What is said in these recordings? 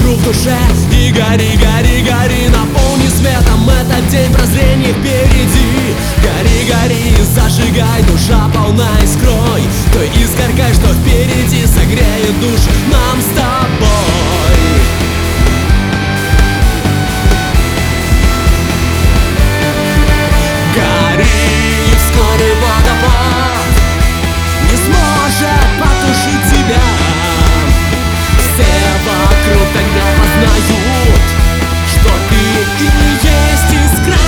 искру в душе и гори, гори, гори, наполни светом этот день прозрения впереди. Гори, гори, зажигай, душа полна искрой, той искоркой, что впереди согреет души нам с тобой. Гори, вскоре водопад не сможет потушить тебя. Все вокруг тогда познают, что ты и есть искра,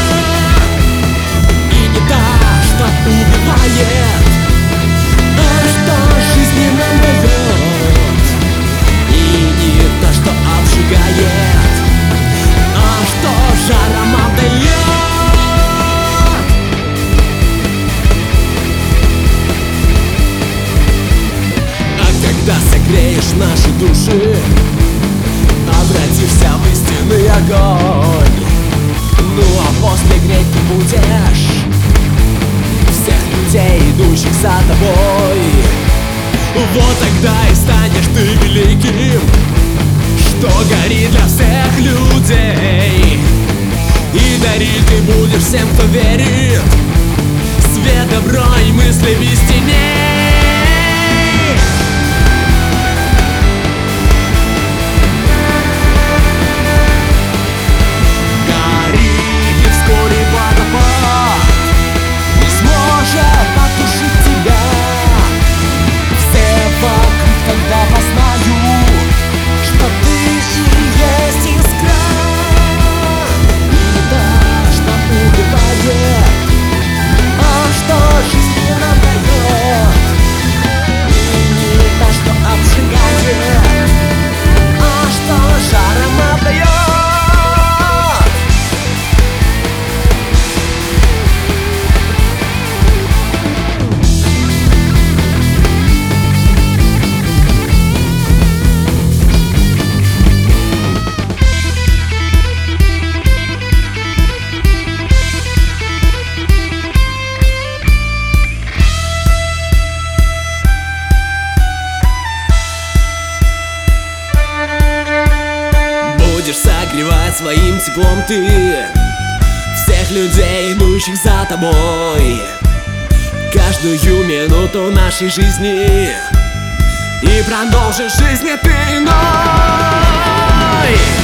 и не та, что убивает, а что жизни нам дает, и не та, что обжигает, а что жаром отдает. Когда согреешь наши души, обратишься в истинный огонь. Ну а после греть ты будешь всех людей, идущих за тобой. Вот тогда и станешь ты великим, что горит для всех людей. И дарить ты будешь всем, кто верит, свет, добро и мысли в истине. Будешь согревать своим теплом ты всех людей, идущих за тобой, каждую минуту нашей жизни, и продолжишь жизнь ты иной.